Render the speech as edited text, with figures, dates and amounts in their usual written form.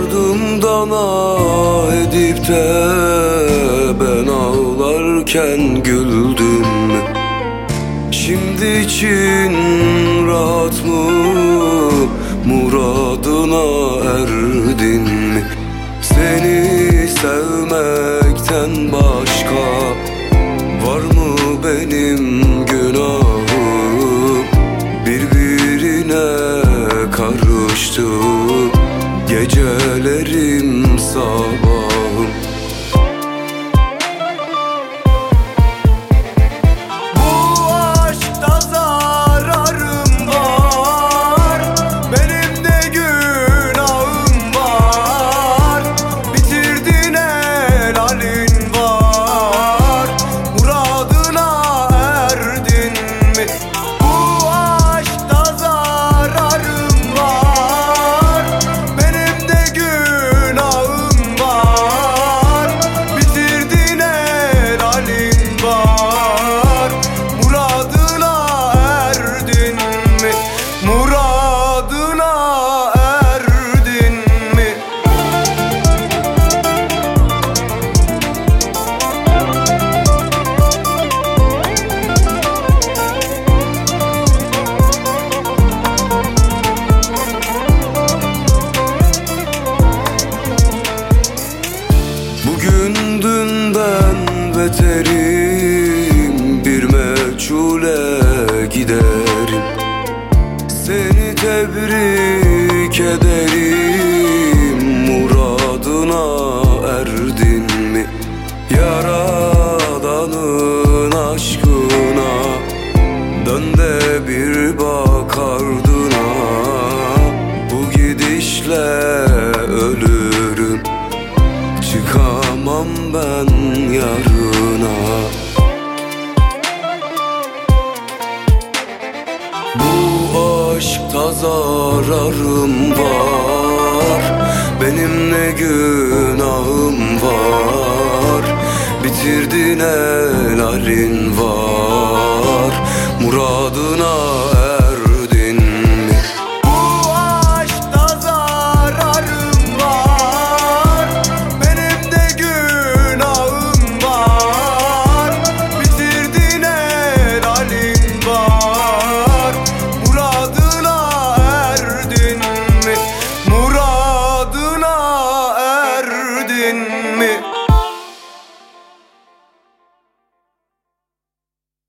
ardımdan ah edip de ben ağlarken güldün mü? Şimdi için rahat mı, muradına erdin mi? Seni sevmekten başka var mı benim günahım? Birbirine karıştı gecelerim sabahım. Bu aşkta zararım var, benim de günahım var. Bitirdin helalin var, muradına erdin mi? Bu aşkta zararım var, benim de günahım var. Bitirdin helalin var, muradına erdin mi? Muradına erdin mi? Bugün dünden beterim, bir meçhule giderim. Seni tebrik ederim, muradına erdin mi? Yaradanın aşkına dön de bir bak ardına. Bu gidişle ölürüm, çıkamam ben yarına. Bu aşkta zararım var, benim ne günahım var. Bitirdin helalin var, muradına